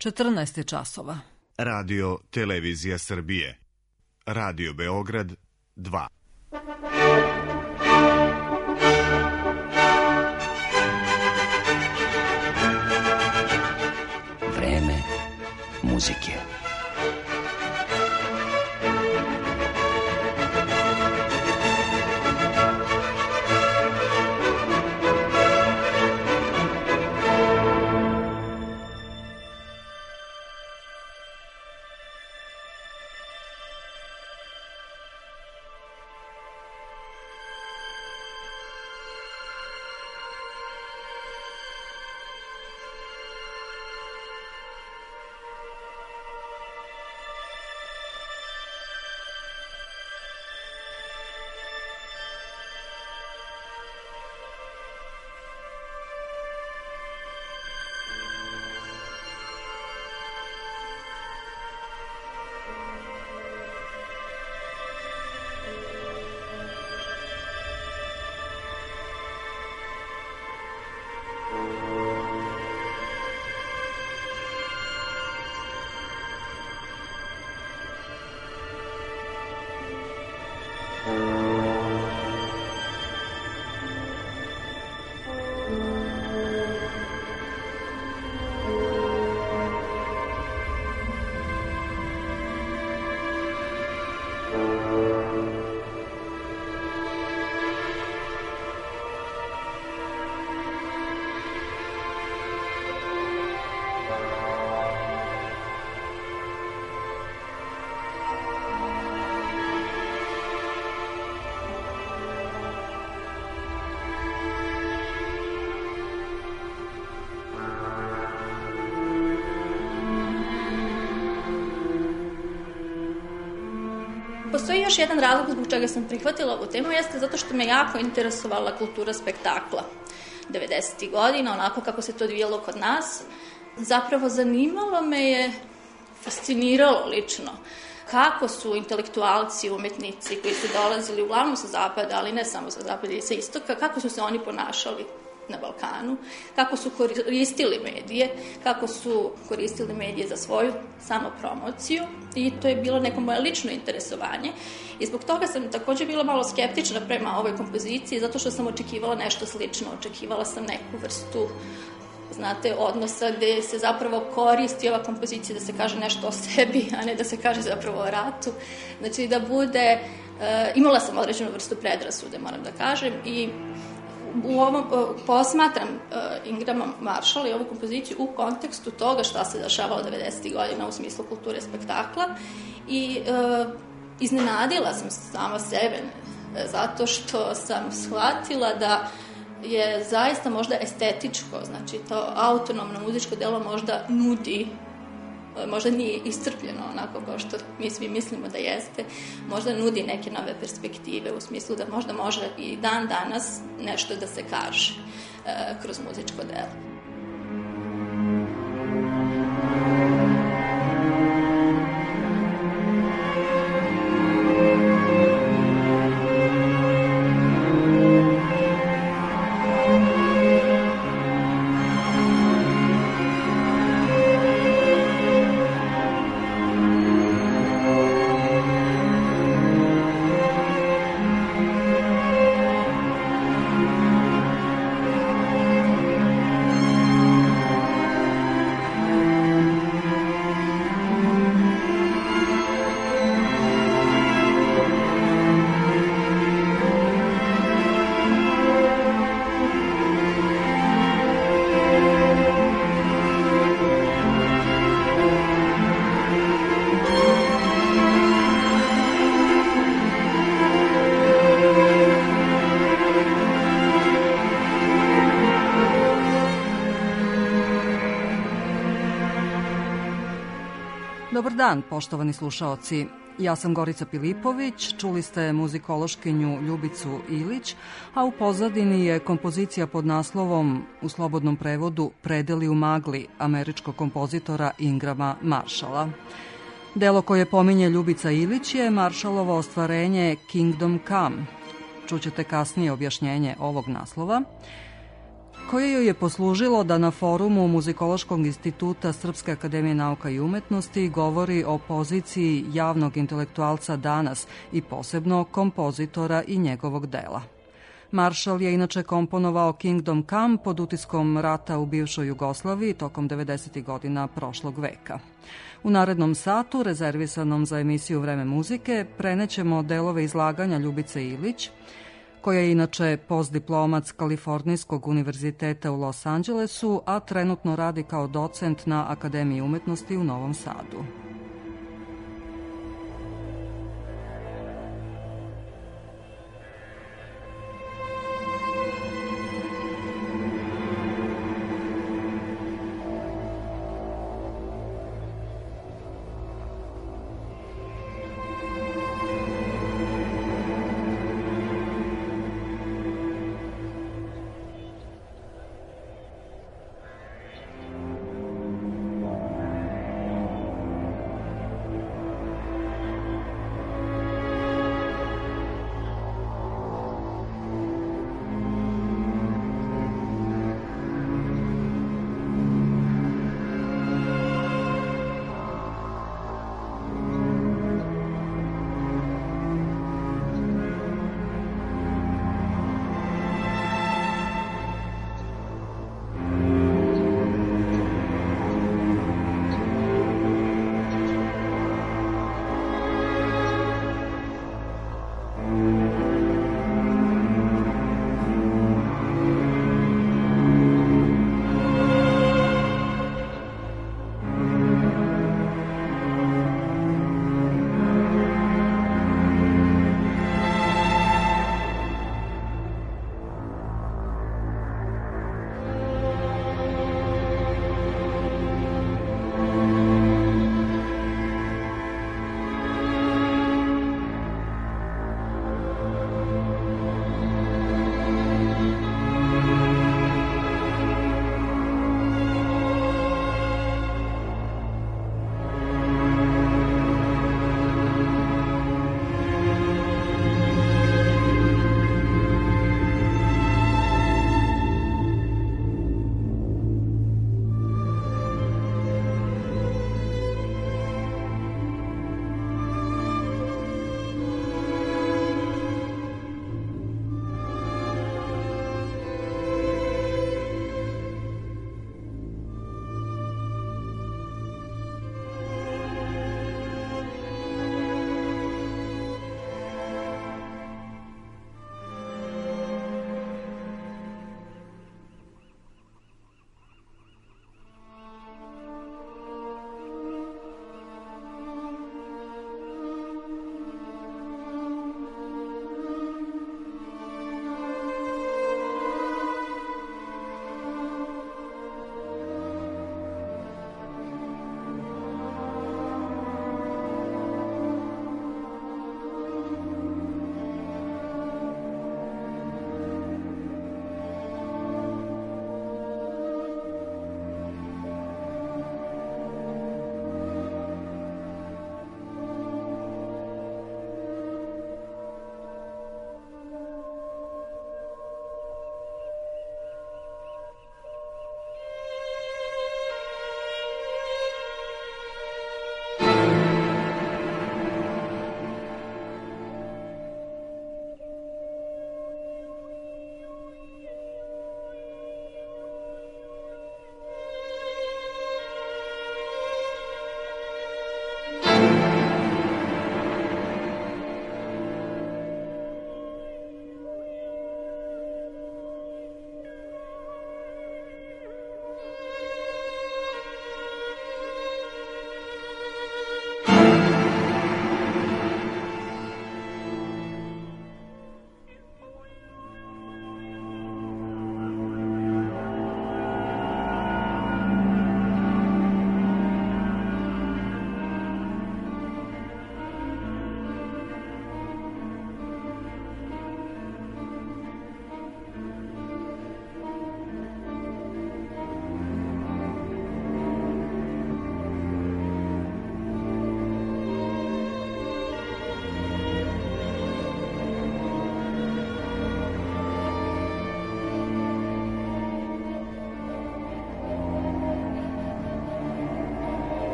14 je časova. Radio Televizija Srbije. Radio Beograd 2. Vreme muzike. Postoji još jedan razlog zbog čega sam prihvatila ovu temu, jeste zato što me jako interesovala kultura spektakla 90. godina, onako kako se to odvijalo kod nas. Zapravo zanimalo me je, fasciniralo lično, kako su intelektualci, umetnici koji su dolazili uglavnom sa zapada, ali ne samo sa zapada i sa istoka, kako su se oni ponašali na Balkanu, kako su koristili medije, kako su koristili medije za svoju samopromociju i to je bilo neko moje lično interesovanje i zbog toga sam također bila malo skeptična prema ovoj kompoziciji zato što sam očekivala nešto slično, očekivala sam neku vrstu odnosa gde se zapravo koristi ova kompozicija da se kaže nešto o sebi, a ne da se kaže zapravo o ratu. Znači da bude, imala sam određenu vrstu predrasude, moram da kažem, i u ovom posmatram Ingrama Marshalla i ovu kompoziciju u kontekstu toga šta se dešavalo 90. godina u smislu kulture spektakla i iznenadila sam sama sebe zato što sam shvatila da je zaista možda estetičko, znači to autonomno muzičko delo možda nudi, možda nije iscrpljeno onako kao što mi svi mislimo da jeste, možda nudi neke nove perspektive u smislu da možda može i dan danas nešto da se kaže kroz muzičko delo. Dobar dan, poštovani slušaoci. Ja sam Gorica Pilipović, čuli ste muzikološkinju Ljubicu Ilić, a u pozadini je kompozicija pod naslovom, u slobodnom prevodu, Predeli u magli, američkog kompozitora Ingrama Marshalla. Delo koje pominje Ljubica Ilić je Marshallovo ostvarenje Kingdom Come. Čućete kasnije objašnjenje ovog naslova. koje joj je poslužilo da na forumu Muzikološkog instituta Srpske akademije nauka i umetnosti govori o poziciji javnog intelektualca danas i posebno kompozitora i njegovog dela. Marshall je inače komponovao Kingdom Come pod utiskom rata u bivšoj Jugoslaviji tokom 90. godina prošlog veka. U narednom satu, rezervisanom za emisiju Vreme muzike, prenećemo delove izlaganja Ljubice Ilić, koja je inače postdiplomac Kalifornijskog univerziteta u Los Angelesu, a trenutno radi kao docent na Akademiji umetnosti u Novom Sadu.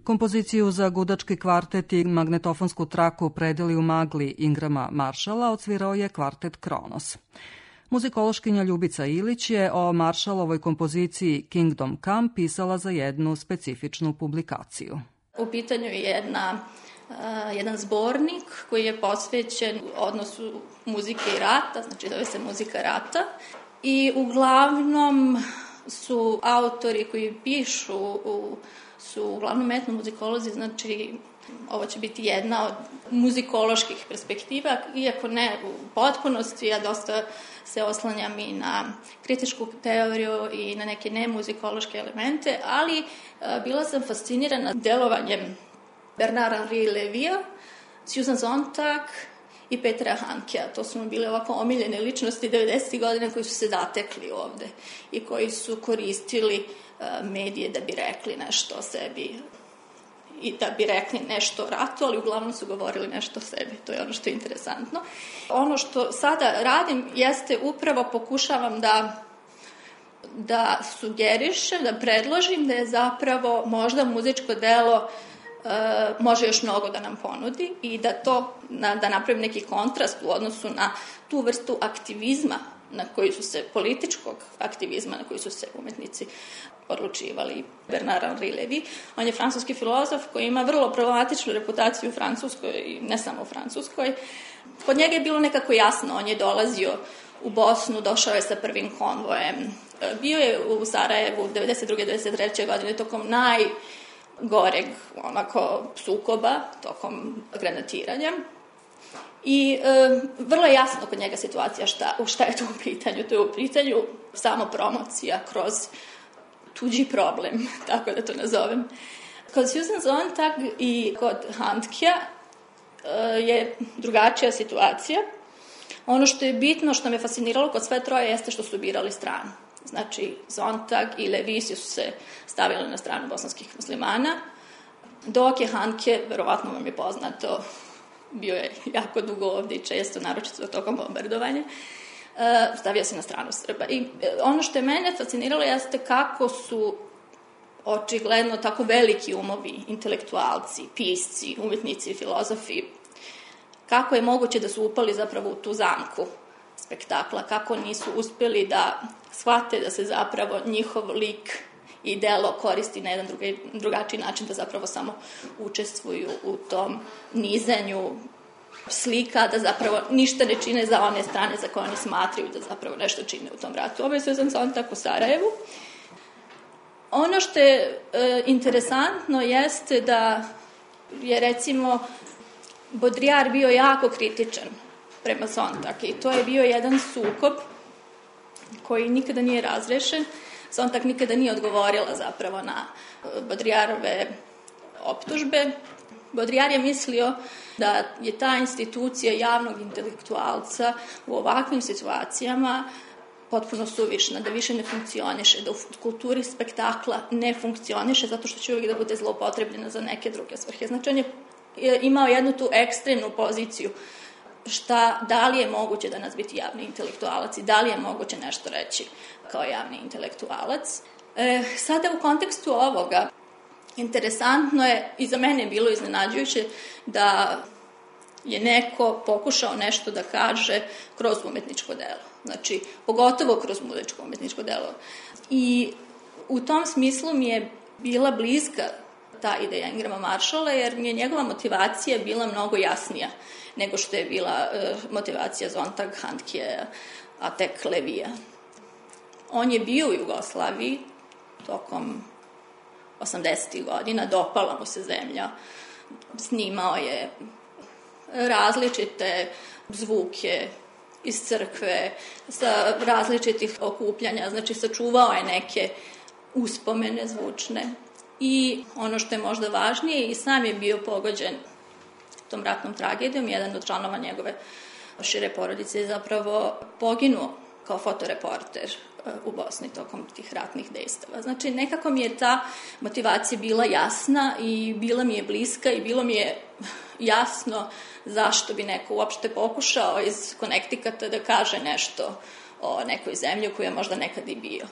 Kompoziciju za gudački kvartet i magnetofonsku traku Predeli u magli Ingrama Maršala odsvirao je kvartet Kronos. Muzikološkinja Ljubica Ilić je o Maršalovoj kompoziciji Kingdom Come pisala za jednu specifičnu publikaciju. U pitanju je jedan zbornik koji je posvećen odnosu muzike i rata, znači zove se Muzika rata. I uglavnom su autori koji pišu su uglavnom etnomuzikolozi, znači ovo će biti jedna od muzikoloških perspektiva, iako ne u potpunosti, ja dosta se oslanjam i na kritičku teoriju i na neke nemuzikološke elemente, ali bila sam fascinirana delovanjem Bernard Henri Levija, Susan Sontag i Petra Handkea. To su mi bile ovako omiljene ličnosti 90. godina koji su se zatekli ovde i koji su koristili medije da bi rekli nešto o sebi i da bi rekli nešto o ratu, ali uglavnom su govorili nešto o sebi. To je ono što je interesantno. Ono što sada radim jeste upravo pokušavam da sugerišem, da predložim da je zapravo možda muzičko delo može još mnogo da nam ponudi i da napravim neki kontrast u odnosu na tu vrstu aktivizma političkog aktivizma na koji su se umetnici odlučivali. Bernard Henri Levy, on je francuski filozof koji ima vrlo problematičnu reputaciju u Francuskoj i ne samo u Francuskoj. Kod njega je bilo nekako jasno, on je dolazio u Bosnu, došao je sa prvim konvojem. Bio je u Sarajevu 92. 93. godine tokom najgoreg sukoba, tokom granatiranja. I vrlo je jasno kod njega situacija šta je to u pitanju. To je u pitanju samo promocija kroz tuđi problem, tako da to nazovem. Kod Susan Sontag i kod Handkea je drugačija situacija. Ono što je bitno, što me fasciniralo kod sve troje, jeste što su birali stranu. Znači, Sontag i Levy su se stavili na stranu bosanskih muslimana, dok je Handke, verovatno vam je poznato, bio je jako dugo ovde i često, naročito tokom bombardovanja, stavio se na stranu Srba. I ono što je mene fasciniralo jeste kako su očigledno tako veliki umovi, intelektualci, pisci, umetnici, filozofi, kako je moguće da su upali zapravo u tu zamku spektakla, kako nisu uspeli da shvate da se zapravo njihov lik i delo koristi na jedan drugačiji način, da zapravo samo učestvuju u tom nizanju slika, da zapravo ništa ne čine za one strane za koje oni smatraju da zapravo nešto čine u tom ratu. Ovo je Susan Sontag u Sarajevu. Ono što je interesantno jeste da je recimo Baudrillard bio jako kritičan prema Sontag i to je bio jedan sukob koji nikada nije razrešen. Sontag nikada nije odgovorila zapravo na Baudrillardove optužbe. Baudrillard je mislio da je ta institucija javnog intelektualca u ovakvim situacijama potpuno suvišna, da više ne funkcioniše, da u kulturi spektakla ne funkcioniše zato što će uvijek da bude zloupotrebljena za neke druge svrhe. Znači, on je imao jednu tu ekstremnu poziciju da li je moguće da nas biti javni intelektualac i da li je moguće nešto reći kao javni intelektualac. Sada u kontekstu ovoga interesantno je i za mene je bilo iznenađujuće da je neko pokušao nešto da kaže kroz umetničko delo. Znači, pogotovo kroz umetničko delo. I u tom smislu mi je bila bliska ta ideja Ingrama Maršala, jer mi je njegova motivacija bila mnogo jasnija nego što je bila motivacija Sontag, Handkea, a tek Levija. On je bio u Jugoslaviji tokom 80. godina, dopala mu se zemlja, snimao je različite zvuke iz crkve, sa različitih okupljanja, znači sačuvao je neke uspomene zvučne. I ono što je možda važnije, i sam je bio pogođen tom ratnom tragedijom, jedan od članova njegove šire porodice je zapravo poginuo kao fotoreporter u Bosni tokom tih ratnih dejstava. Znači, nekako mi je ta motivacija bila jasna i bila mi je bliska i bilo mi je jasno zašto bi neko uopšte pokušao iz Connecticuta da kaže nešto o nekoj zemlji u kojoj je možda nekad i bio.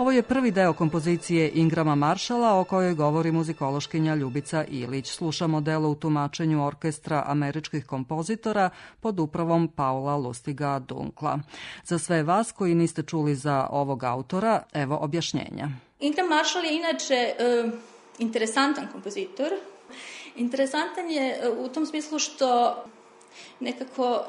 Ovo je prvi deo kompozicije Ingrama Marshalla o kojoj govori muzikološkinja Ljubica Ilić. Slušamo delo u tumačenju orkestra američkih kompozitora pod upravom Paula Lustiga Dunkla. Za sve vas koji niste čuli za ovog autora, evo objašnjenja. Ingram Marshall je inače interesantan kompozitor. Interesantan je u tom smislu što nekako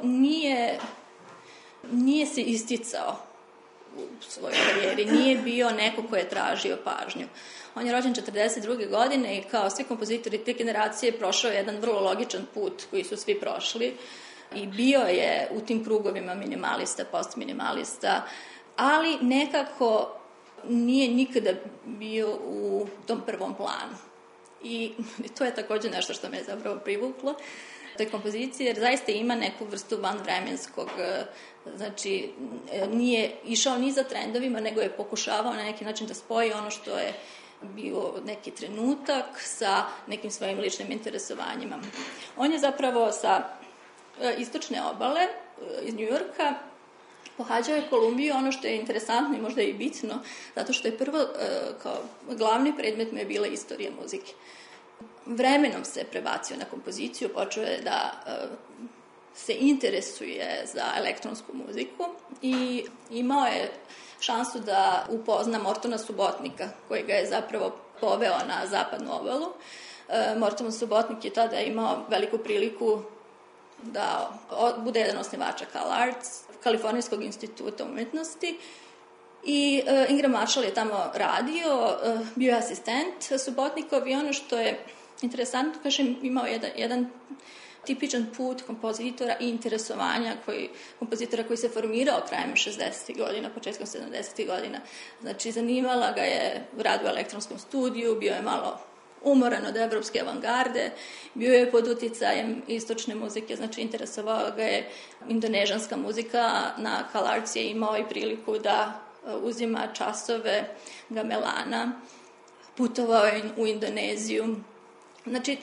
nije se isticao u svojoj karijeri, nije bio neko ko je tražio pažnju. On je rođen 1942. godine i kao svi kompozitori te generacije prošao jedan vrlo logičan put koji su svi prošli i bio je u tim krugovima minimalista, postminimalista, ali nekako nije nikada bio u tom prvom planu. I to je također nešto što me je zapravo privuklo toj kompoziciji, jer zaista ima neku vrstu vanvremenskog, znači nije išao ni za trendovima, nego je pokušavao na neki način da spoji ono što je bio neki trenutak sa nekim svojim ličnim interesovanjima. On je zapravo sa istočne obale iz Njujorka pohađao je Kolumbiju, ono što je interesantno i možda i bitno, zato što je prvo kao glavni predmet mu je bila istorija muzike. Vremenom se prebacio na kompoziciju, počeo je da se interesuje za elektronsku muziku i imao je šansu da upozna Mortona Subotnika, koji ga je zapravo poveo na zapadnu obalu. Morton Subotnik je tada imao veliku priliku da bude jedan osnivača Cal Arts, Kalifornijskog instituta umetnosti, i Ingram Marshall je tamo radio, bio je asistent Subotnikov i ono što je interesantno, kažem, imao jedan tipičan put kompozitora i interesovanja kompozitora koji se formirao krajem 60. godina, početkom 70. godina. Znači, zanimala ga je rad u elektronskom studiju, bio je malo umoran od evropske avangarde, bio je pod uticajem istočne muzike, znači interesovao ga je indonežanska muzika. Na Cal Arts je imao i priliku da uzima časove gamelana, putovao je u Indoneziju. Znači,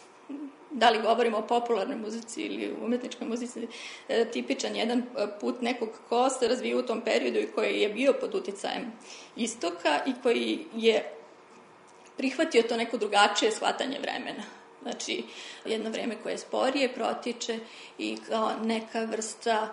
da li govorimo o popularnoj muzici ili umetničkoj muzici, tipičan jedan put nekog ko se razvija u tom periodu i koji je bio pod uticajem istoka i koji je prihvatio to neko drugačije shvatanje vremena. Znači, jedno vreme koje sporije protiče i kao neka vrsta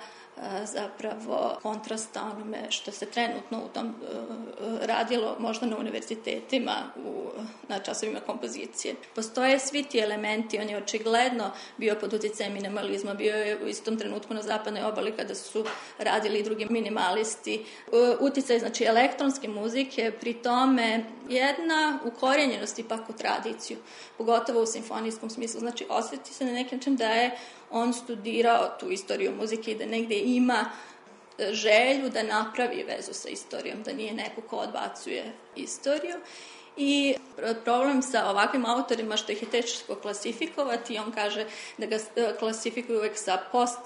zapravo kontrasta onome što se trenutno u tom radilo možda na univerzitetima, na časovima kompozicije. Postoje svi ti elementi, on je očigledno bio pod uticajem minimalizma, bio je u istom trenutku na zapadnoj obali kada su radili i drugi minimalisti. Uticaj, znači, elektronske muzike, pri tome jedna ukorenjenost ipak u tradiciju, pogotovo u simfonijskom smislu. Znači, osjeti se na neki način da je on studirao tu istoriju muzike i da negde ima želju da napravi vezu sa istorijom, da nije neko ko odbacuje istoriju. I problem sa ovakvim autorima što ih je teško klasifikovati, on kaže da ga klasifikuju uvek sa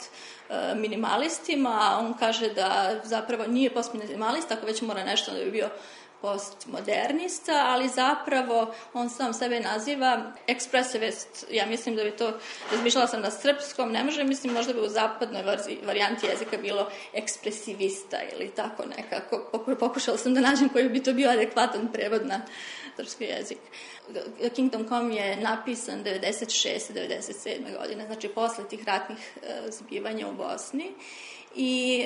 post-minimalistima, a on kaže da zapravo nije post-minimalista, ako već mora nešto da bi bio postmodernista, ali zapravo on sam sebe naziva ekspresivist. Ja mislim da bi to, razmišljala sam na srpskom, ne može, mislim možda bi u zapadnoj varijanti jezika bilo ekspresivista ili tako nekako. Pokušala sam da nađem koji bi to bio adekvatan prevod na srpski jezik. Kingdom Come je napisan 96. 97. godine, znači posle tih ratnih zbivanja u Bosni i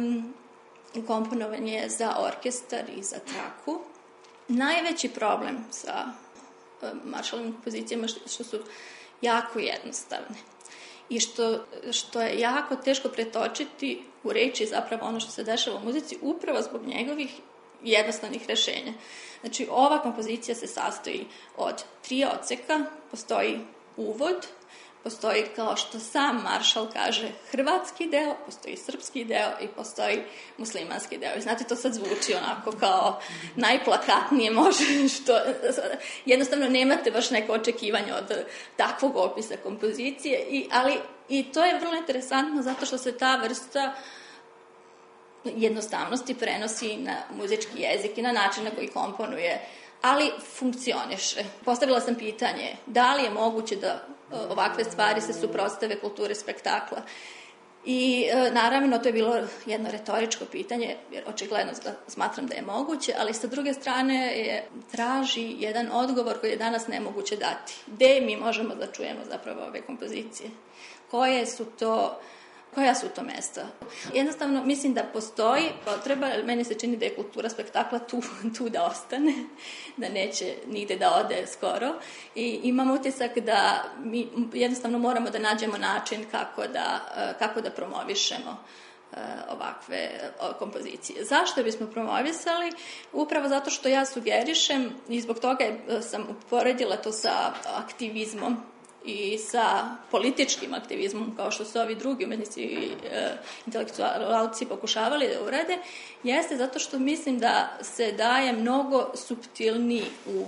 komponovan je za orkestar i za traku. Najveći problem sa Marshallovim kompozicijama što su jako jednostavne i što je jako teško pretočiti u reči zapravo ono što se dešava u muzici upravo zbog njegovih jednostavnih rešenja. Znači, ova kompozicija se sastoji od 3 odseka, postoji uvod, postoji, kao što sam Marshall kaže, hrvatski deo, postoji srpski deo i postoji muslimanski deo. I znate, to sad zvuči onako kao najplakatnije može, što jednostavno nemate baš neko očekivanje od takvog opisa kompozicije, ali i to je vrlo interesantno zato što se ta vrsta jednostavnosti prenosi na muzički jezik i na način na koji komponuje, ali funkcioniše. Postavila sam pitanje, da li je moguće da ovakve stvari se suprotstave kulturi spektakla? I naravno to je bilo jedno retoričko pitanje, jer očigledno smatram da je moguće, ali sa druge strane traži jedan odgovor koji je danas nemoguće dati. Gde mi možemo da čujemo zapravo ove kompozicije? Koja su to mesta? Jednostavno, mislim da postoji potreba, meni se čini da je kultura spektakla tu da ostane, da neće nigde da ode skoro. I imam utisak da mi jednostavno moramo da nađemo način kako da promovišemo ovakve kompozicije. Zašto bismo promovisali? Upravo zato što ja sugerišem i zbog toga sam uporedila to sa aktivizmom i sa političkim aktivizmom, kao što su ovi drugi umetnici i intelektualci pokušavali da urade, jeste zato što mislim da se daje mnogo suptilniji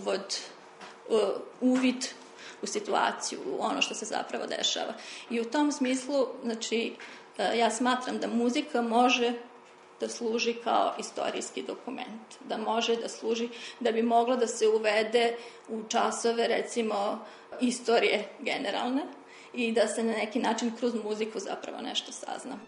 uvid u situaciju, u ono što se zapravo dešava. I u tom smislu, znači, ja smatram da muzika može da služi kao istorijski dokument, da može da služi, da bi mogla da se uvede u časove, recimo, istorije generalne i da se na neki način kroz muziku zapravo nešto sazna.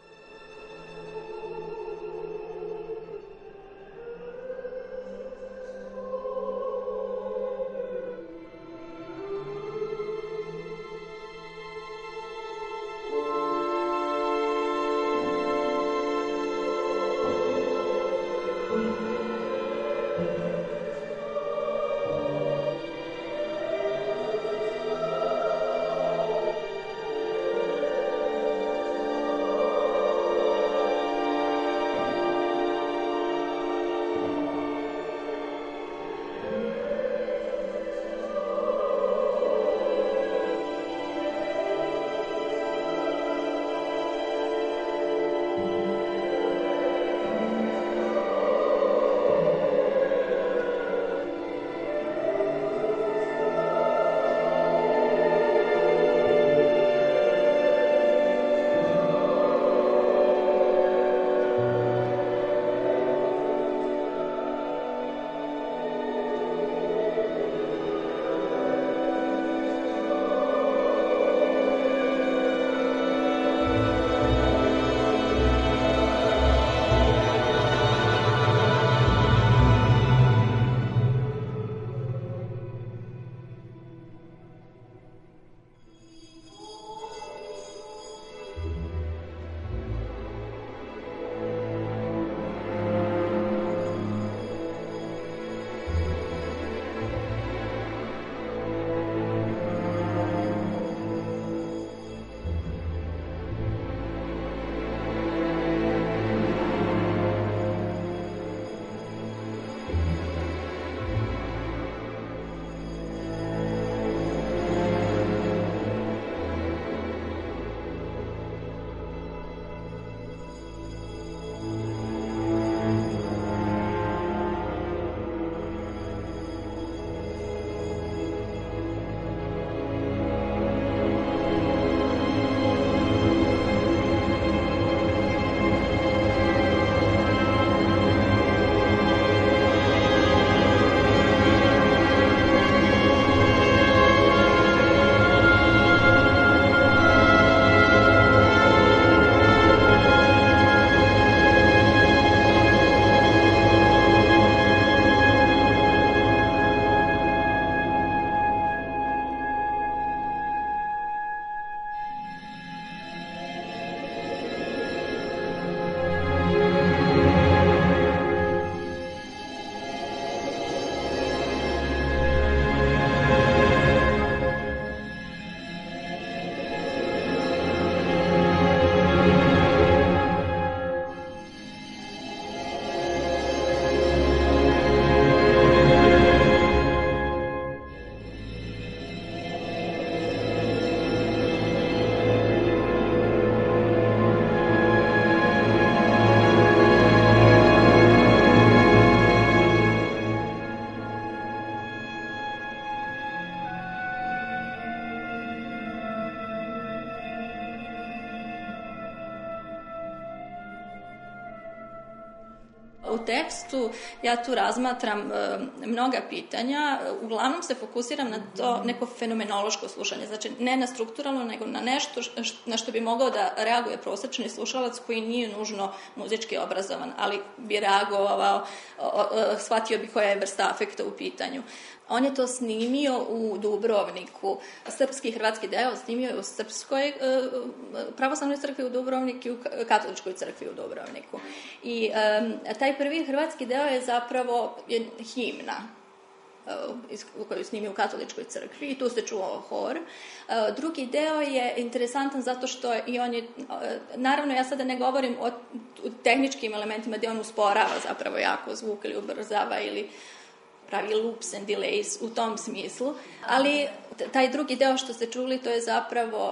U tekstu ja tu razmatram mnoga pitanja, uglavnom se fokusiram na to neko fenomenološko slušanje, znači ne na strukturalno, nego na nešto na što bi mogao da reaguje prosječni slušalac koji nije nužno muzički obrazovan, ali bi reagovao, shvatio bi koja je vrsta afekta u pitanju. On je to snimio u Dubrovniku, srpski i hrvatski deo snimio je u Srpskoj pravoslavnoj crkvi u Dubrovniku i u katoličkoj crkvi u Dubrovniku. I taj prvi hrvatski deo je zapravo himna koju snimio u katoličkoj crkvi i tu se čuo hor. Drugi deo je interesantan zato što i on je, naravno ja sada ne govorim o tehničkim elementima gdje on usporava zapravo jako zvuk ili ubrzava ili pravi loops and delays u tom smislu, ali taj drugi deo što ste čuli to je zapravo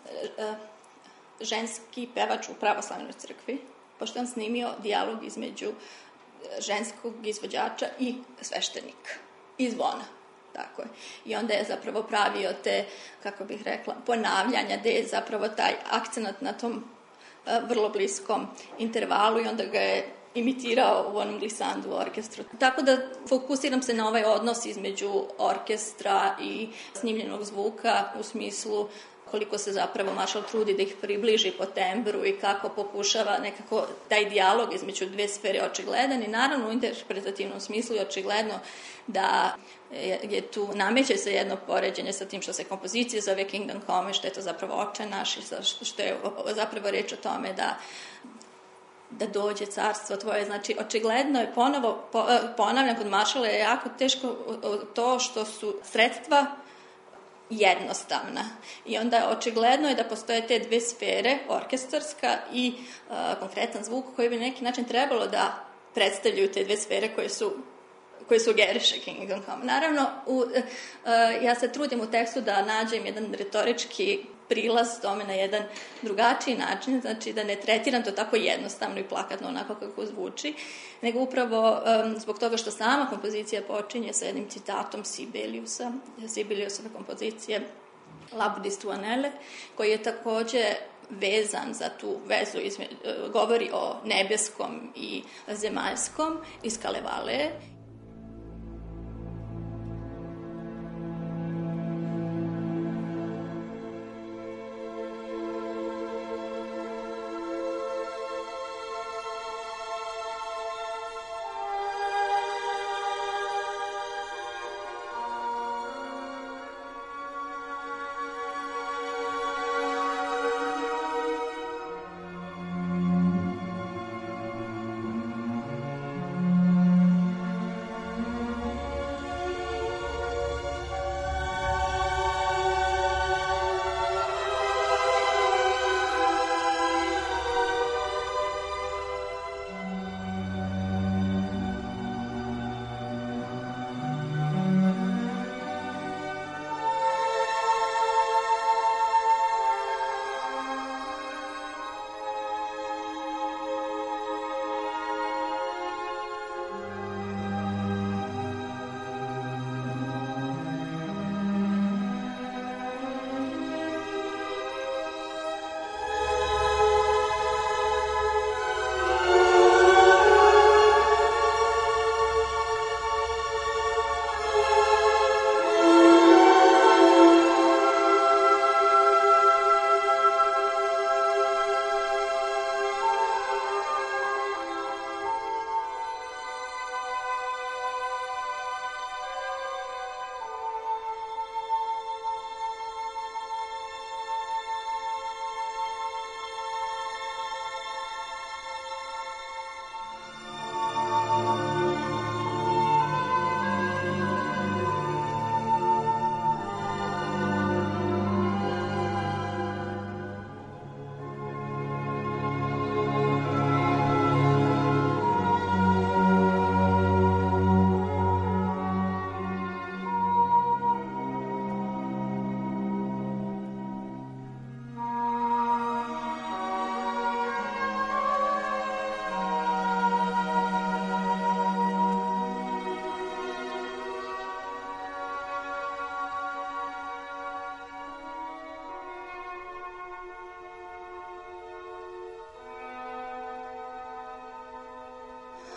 ženski pevač u pravoslavnoj crkvi, pošto on snimio dijalog između ženskog izvođača i sveštenika i zvona. Tako je. I onda je zapravo pravio te, kako bih rekla, ponavljanja gde je zapravo taj akcenat na tom vrlo bliskom intervalu i onda ga je imitirao u onom glissandu u orkestru. Tako da fokusiram se na ovaj odnos između orkestra i snimljenog zvuka u smislu koliko se zapravo Marshall trudi da ih približi po tembru i kako pokušava nekako taj dijalog između dve sfere očigledan i naravno u interpretativnom smislu je očigledno da je tu, nameće se jedno poređenje sa tim što se kompozicija zove Kingdom Come, što je to zapravo Oče naš i što je zapravo reč o tome da dođe carstvo tvoje. Znači, očigledno je ponovo, ponavljam, kod Marshalla je jako teško to što su sredstva jednostavna. I onda očigledno je da postoje te dve sfere, orkestarska i konkretan zvuk, koji bi na neki način trebalo da predstavljaju te dve sfere koje sugeriše Kingdom Come. Naravno, ja se trudim u tekstu da nađem jedan retorički prilaz tome na jedan drugačiji način, znači da ne tretiram to tako jednostavno i plakatno onako kako zvuči, nego upravo zbog toga što sama kompozicija počinje sa jednim citatom Sibeliusove kompozicije Labudis tuanele, koji je takođe vezan za tu vezu, govori o nebeskom i zemaljskom iz Kalevalea.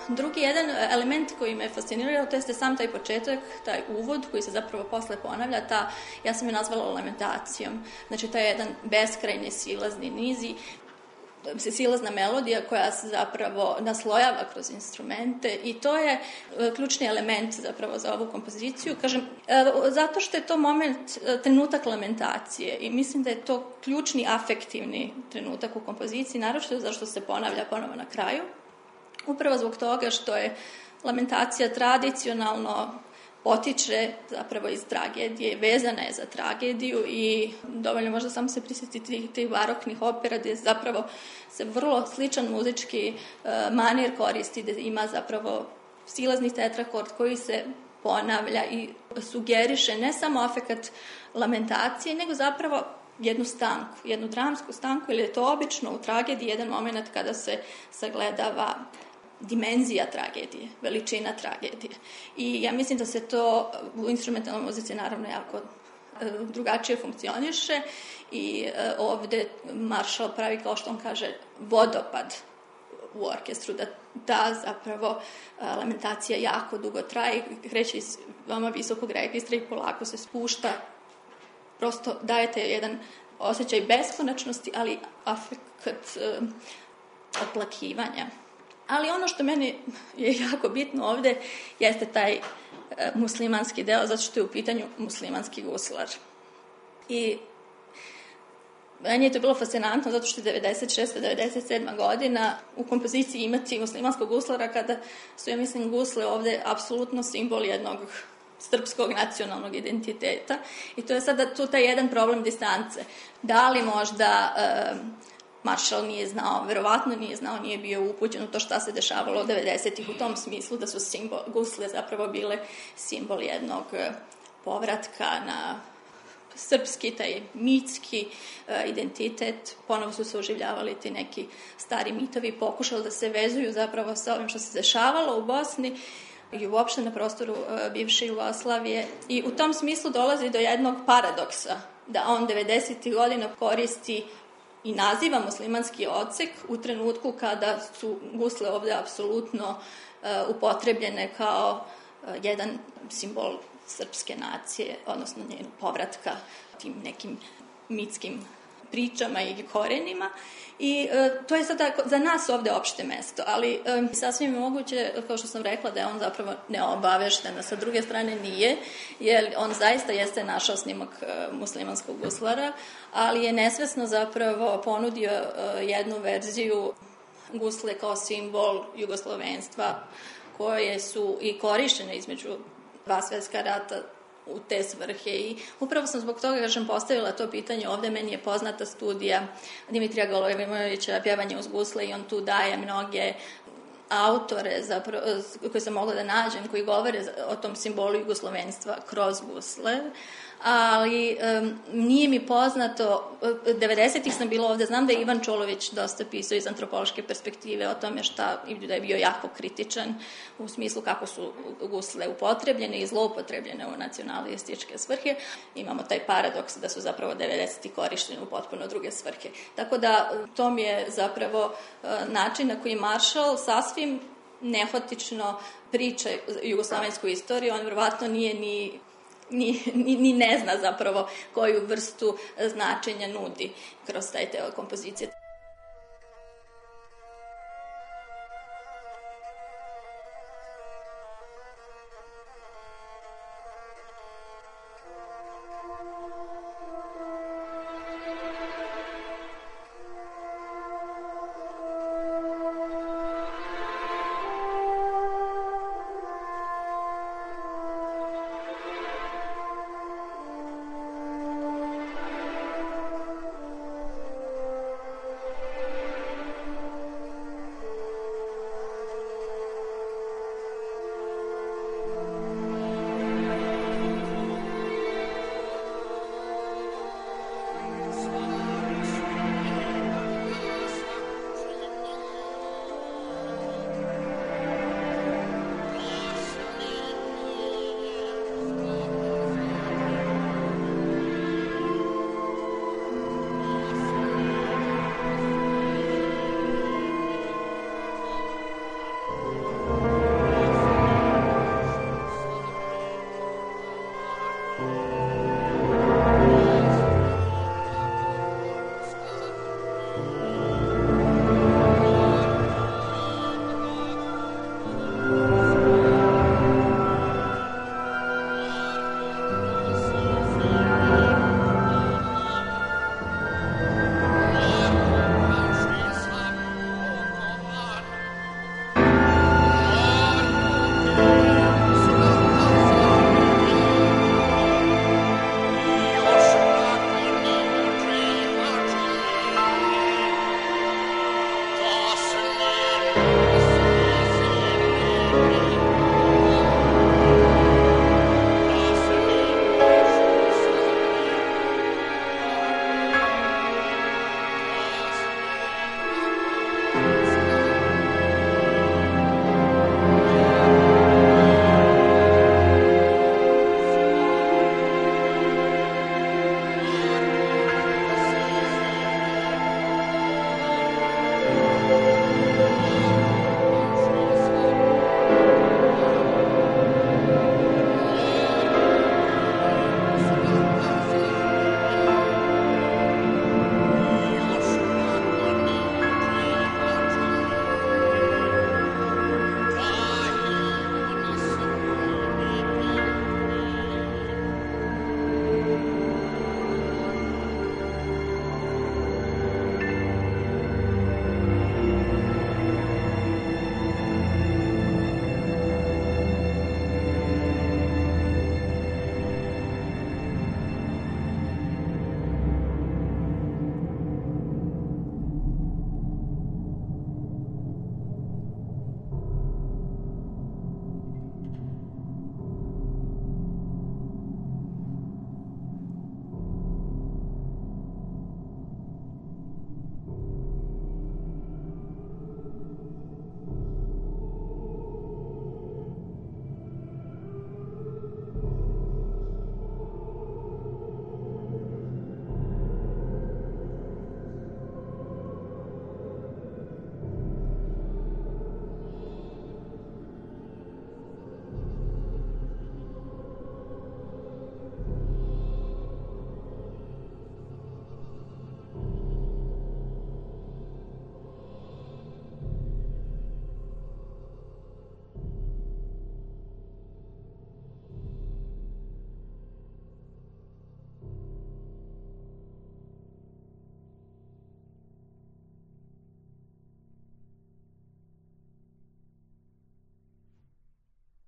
Drugi jedan element koji me fascinirao, to jeste sam taj početak, taj uvod koji se zapravo posle ponavlja, ja sam je nazvala lamentacijom. Znači, taj jedan beskrajni silazni niz i silazna melodija koja se zapravo naslojava kroz instrumente i to je ključni element zapravo za ovu kompoziciju. Kažem, zato što je to trenutak lamentacije i mislim da je to ključni afektivni trenutak u kompoziciji, naročito zašto se ponavlja ponovo na kraju. Upravo zbog toga što je lamentacija tradicionalno potiče zapravo iz tragedije, vezana je za tragediju i dovoljno možda samo se prisjetiti tih baroknih opera gdje zapravo se vrlo sličan muzički manir koristi, gdje ima zapravo silazni tetrakord koji se ponavlja i sugeriše ne samo afekat lamentacije, nego zapravo jednu stanku, jednu dramsku stanku, ili je to obično u tragediji jedan moment kada se sagledava dimenzija tragedije, veličina tragedije. I ja mislim da se to u instrumentalnoj muzici naravno jako drugačije funkcioniše i ovde Marshall pravi, kao što on kaže, vodopad u orkestru, da zapravo lamentacija jako dugo traje, kreće iz veoma visokog registra i polako se spušta. Prosto dajete jedan osjećaj beskonačnosti, ali afekt oplakivanja. Ali ono što meni je jako bitno ovde jeste taj muslimanski deo, zato što je u pitanju muslimanski guslar. I meni je to bilo fascinantno zato što je 96-97 godina u kompoziciji imati muslimanskog guslara kada su, ja mislim, gusle ovde apsolutno simbol jednog srpskog nacionalnog identiteta i to je sada tu taj jedan problem distance. Da li možda Marshall nije znao, verovatno nije znao, nije bio upućen u to šta se dešavalo od 90-ih u tom smislu da su gusle zapravo bile simbol jednog povratka na srpski, taj mitski identitet. Ponovo su se oživljavali ti neki stari mitovi, pokušali da se vezuju zapravo sa ovim što se dešavalo u Bosni i uopšte na prostoru bivše Jugoslavije. I u tom smislu dolazi do jednog paradoksa, da on 90. godina koristi i naziva muslimanski odsek u trenutku kada su gusle ovde apsolutno upotrebljene kao jedan simbol srpske nacije, odnosno njenog povratka tim nekim mitskim pričama i korenima. I to je sada za nas ovde opšte mesto, ali sasvim je moguće, kao što sam rekla, da je on zapravo neobavešten, a sa druge strane nije, jer on zaista jeste našao snimak muslimanskog guslara, ali je nesvesno zapravo ponudio jednu verziju gusle kao simbol jugoslovenstva, koje su i korištene između dva svetska rata u te svrhe i upravo sam zbog toga, kažem, postavila to pitanje. Ovde meni je poznata studija Dimitrija Golojevimovića Pjevanje uz gusle i on tu daje mnoge autore koje sam mogla da nađem, koji govore o tom simbolu jugoslovenstva kroz gusle, ali nije mi poznato, 90-ih sam bila ovde, znam da je Ivan Čolović dosta pisao iz antropološke perspektive o tome da je bio jako kritičan u smislu kako su gusle upotrebljene i zloupotrebljene u nacionalističke svrhe. Imamo taj paradoks da su zapravo 90-ih korištene u potpuno druge svrhe. Tako da to mi je zapravo način na koji Marshall sasvim nehotično priča jugoslovensku istoriju. On verovatno nije ni ne zna zapravo koju vrstu značenja nudi kroz taj deo kompozicije.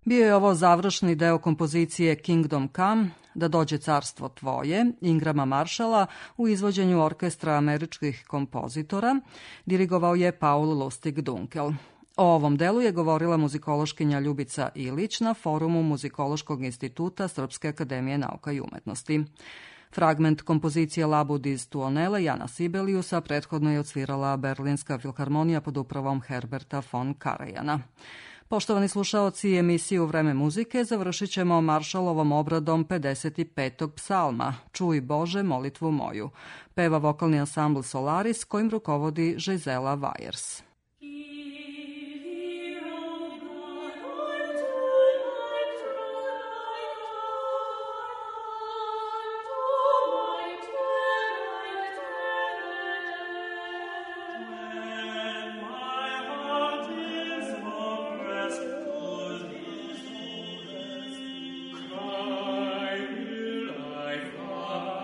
Bio je ovo završni deo kompozicije Kingdom Come, Da dođe carstvo tvoje, Ingrama Marshalla u izvođenju orkestra američkih kompozitora. Dirigovao je Paul Lustig Dunkel. O ovom delu je govorila muzikološkinja Ljubica Ilić na forumu Muzikološkog instituta Srpske akademije nauka i umetnosti. Fragment kompozicije Labud iz Tuonele Jana Sibeliusa prethodno je odsvirala Berlinska filharmonija pod upravom Herberta von Karajana. Poštovani slušaoci, emisiju Vreme muzike završit ćemo Marshallovom obradom 55. psalma Čuj Bože molitvu moju. Peva vokalni ansambl Solaris kojim rukovodi Gisela Weyers.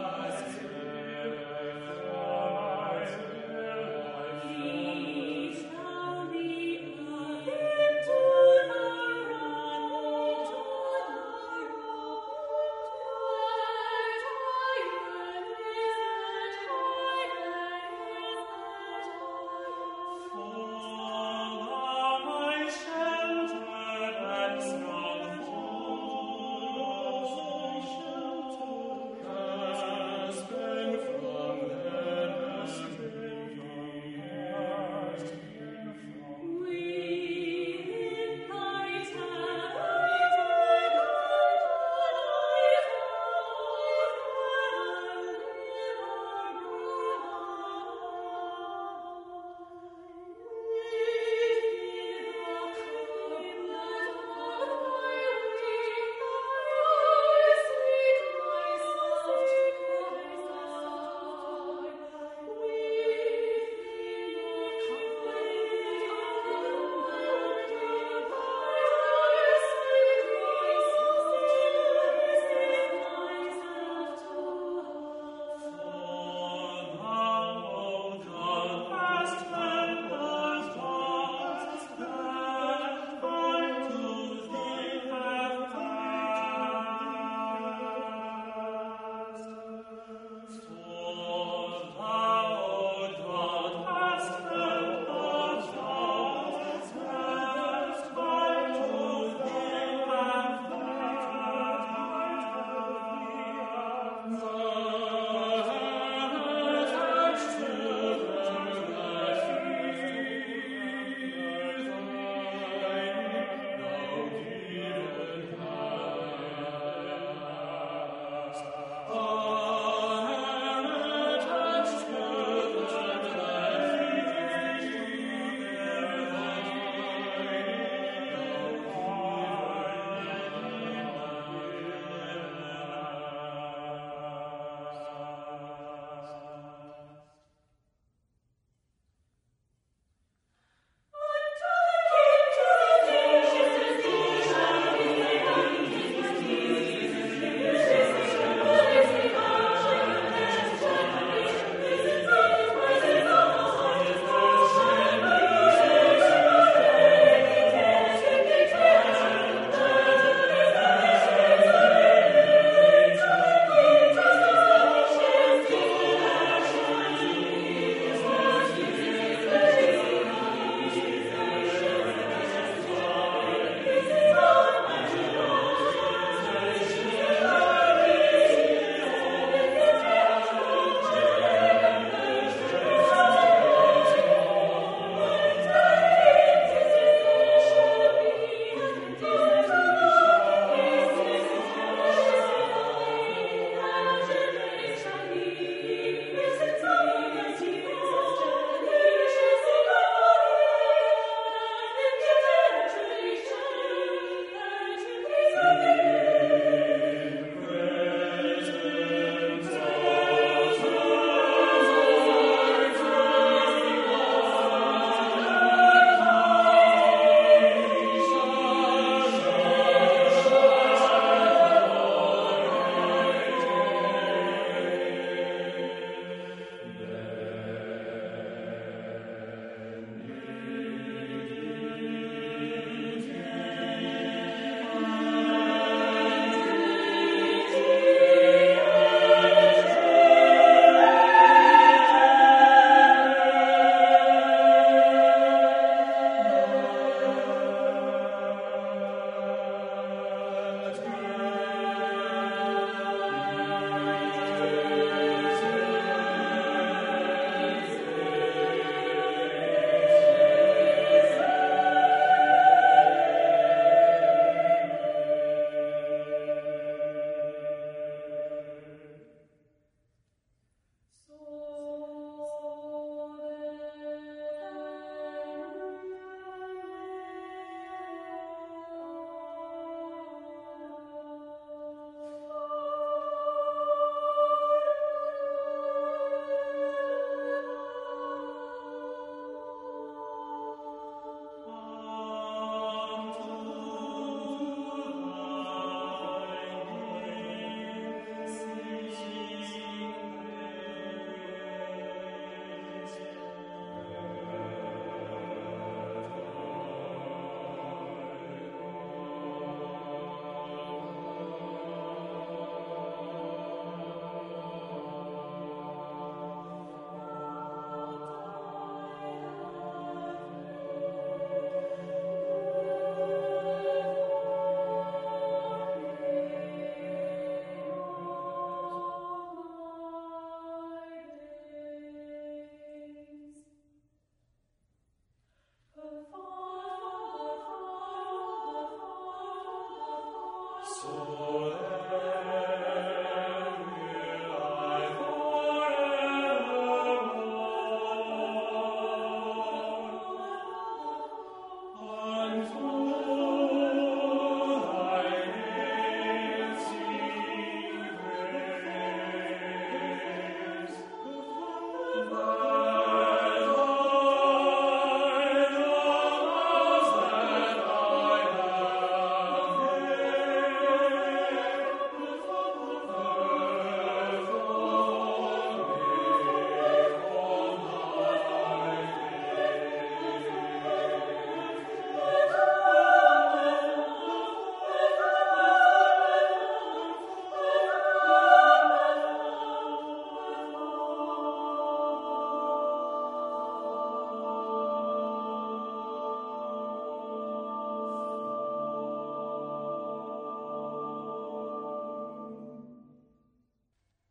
Peace.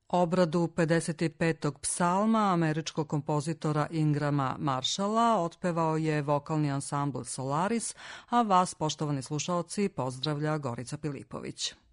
Obradu 55. psalma američkog kompozitora Ingrama Marshalla otpevao je vokalni ansambl Solaris, a vas, poštovani slušaoci, pozdravlja Gorica Pilipović.